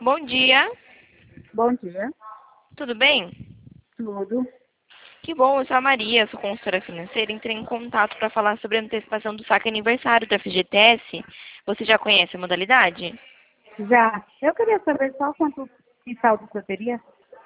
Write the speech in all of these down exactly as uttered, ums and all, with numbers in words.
Bom dia, Bom dia. tudo bem? Tudo. Que bom, eu sou a Maria, sou consultora financeira. Entrei em contato para falar sobre a antecipação do saque aniversário da F G T S. Você já conhece a modalidade? Já. Eu queria saber só quanto de saldo que eu teria.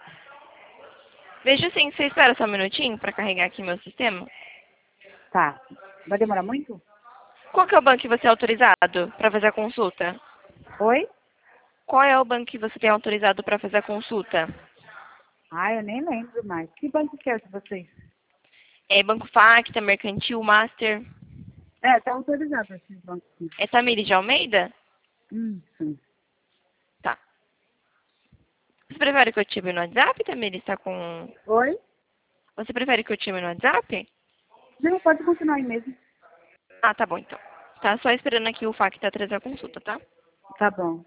Veja sim, você espera só um minutinho para carregar aqui meu sistema? Tá. Vai demorar muito? Qual que é o banco que você é autorizado para fazer a consulta? Oi? Qual é o banco que você tem autorizado para fazer a consulta? Ah, eu nem lembro mais. Que banco que é de vocês? É Banco Facta, Mercantil, Master. É, tá autorizado esses bancos. Sim. É Tamires de Almeida? Hum, sim. Tá. Você prefere que eu te chame no WhatsApp, Tamires? Tá com... Oi? Você prefere que eu te chame no WhatsApp? Não, pode continuar aí mesmo. Ah, tá bom então. Tá só esperando aqui o Facta trazer a consulta, tá? Tá bom.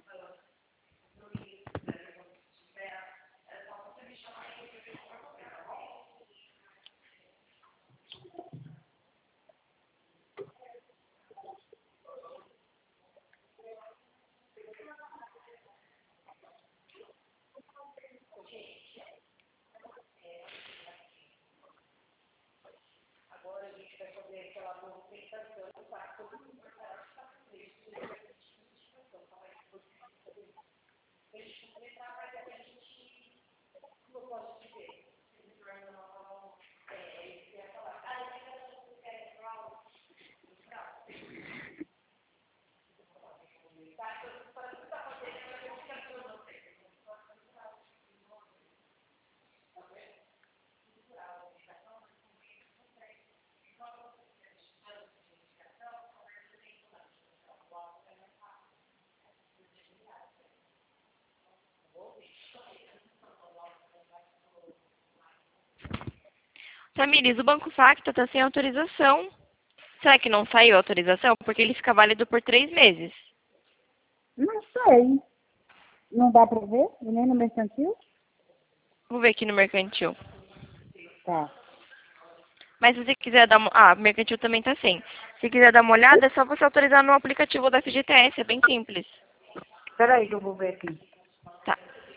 Tamires, o Banco Facta tá sem autorização. Será que não saiu a autorização? Porque ele fica válido por três meses. Não sei. Não dá pra ver? E nem no mercantil? Vou ver aqui no Mercantil. Tá. Mas se você quiser dar uma... Ah, o Mercantil também tá sem. Se quiser dar uma olhada, é só você autorizar no aplicativo da F G T S. É bem simples. Espera aí que eu vou ver aqui. Tá.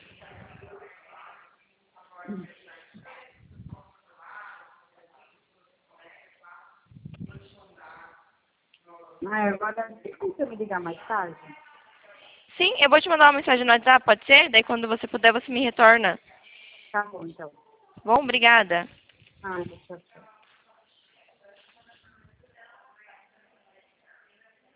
Ah, agora tem como você me ligar mais tarde? Sim, eu vou te mandar uma mensagem no WhatsApp, pode ser? Daí quando você puder, você me retorna. Tá bom, então. Bom, obrigada. Ah, deixa eu ver.